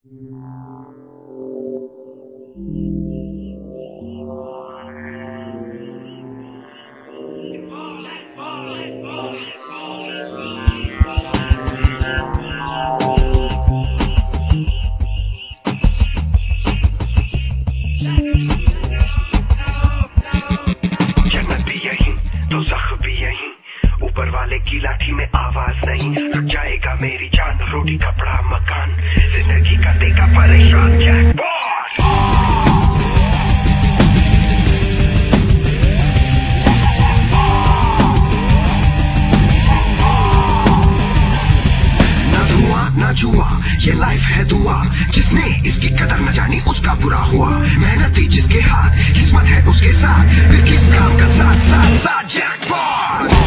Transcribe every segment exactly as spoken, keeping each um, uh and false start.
ऊपर वाले की लाठी में आवाज नहीं, रुक जाएगा मेरी जान, रोटी कपड़ा मकान, जिंदगी का देगा परेशान जैकपॉट। ना धुआं ना जुआ, ये लाइफ है दुआ, जिसने इसकी कदर न जानी उसका बुरा हुआ। मेहनती जिसके हाथ, किस्मत है उसके साथ, फिर किस काम का साथ साथ साथ जैकपॉट।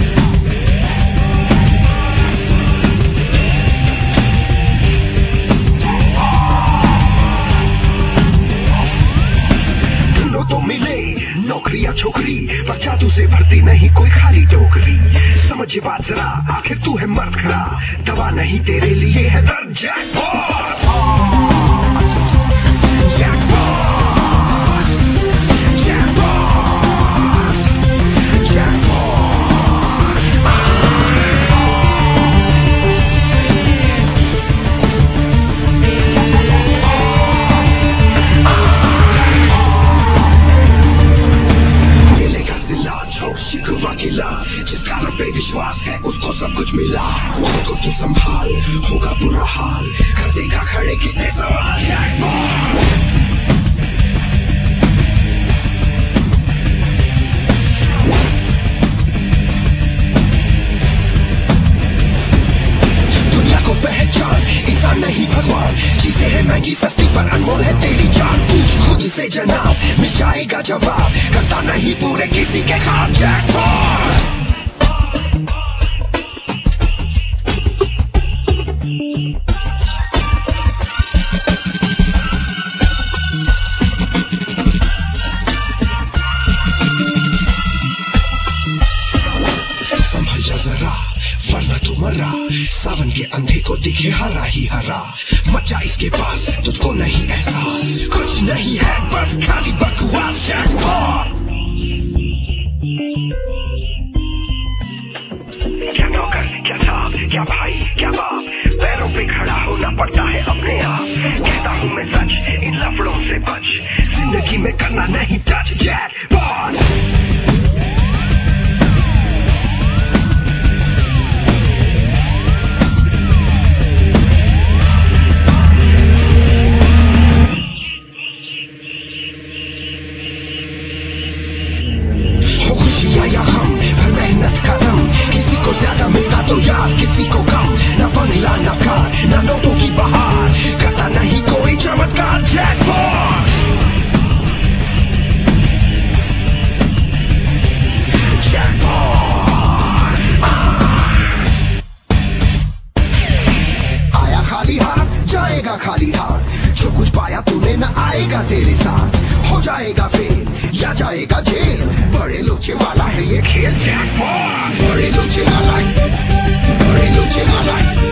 तो मिले नौकरी या छोकरी, पर जादू से भरती नहीं कोई खाली टोकरी। समझ ये बात जरा, आखिर तू है मर्द खरा, दवा नहीं तेरे लिए है दर्द जैकपॉट। जिसका रब पे विश्वास है उसको सब कुछ मिला, उसको तू संभाल, होगा बुरा हाल, कर देगा खड़े कितने सवाल जैकपॉट। दुनिया को पहचान, इंसान नहीं भगवान, चीजें है महंगी सस्ती पर अनमोल है तेरी जान। पूछ खुद से जनाब, मिल जाएगा जवाब, करता नहीं पूरे किसी के ख्वाब जैकपॉट। वरना तो मरा, सावन के अंधे को दिखे हरा ही हरा, मचा इसके पास तुझको नहीं एहसास, कुछ नहीं है बस खाली बकवास जैकपॉट। क्या नौकर क्या साहब क्या भाई क्या बाप, पैरों पे खड़ा होना पड़ता है अपने आप, कहता हूँ मैं सच इन लफड़ों से बच, जिंदगी में करना नहीं टच जैकपॉट। ज्यादा मिलता तो यार किसी को कम, न बंगला न कार न नोटों की बहार, करता नहीं कोई चमत्कार जैकपॉट। जैकपॉट आया खाली हाथ जाएगा खाली हाथ, जो कुछ पाया तूने न आएगा तेरे साथ, हो जाएगा फेल या जाएगा जेल, बड़े लोचे वाला है ये खेल जैकपॉट। बड़े लोचे वाला है, बड़े लोचे वाला है।